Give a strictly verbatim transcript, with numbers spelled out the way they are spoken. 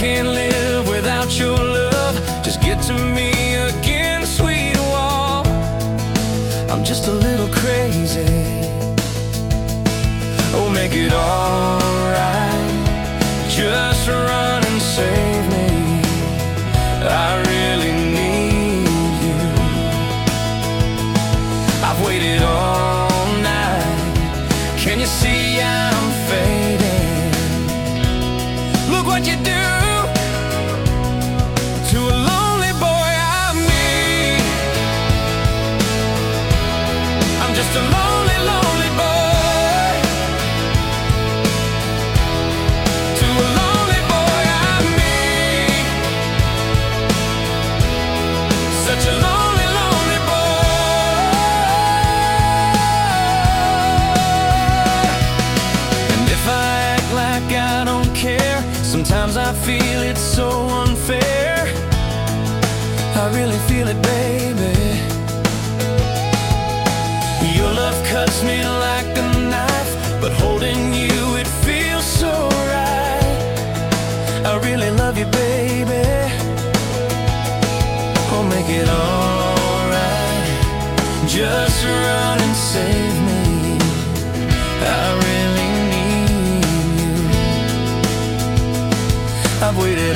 can't live without your love. Just get to me again, sweet wall. I'm just a little crazy. Oh, make it alright. Just run and save me. I really need you. I've waited all night. Can you see I'm fading? Look what you do to a lonely boy I'm me. I'm just a lonely, lonely boy. To a lonely boy I'm me. Such a lonely, lonely boy. And if I act like I don't care, sometimes I feel it's so unfair. I really feel it, baby. Your love cuts me like a knife, but holding you, it feels so right. I really love you, baby. Oh, make it alright. Just run and save me. I really need you. I've waited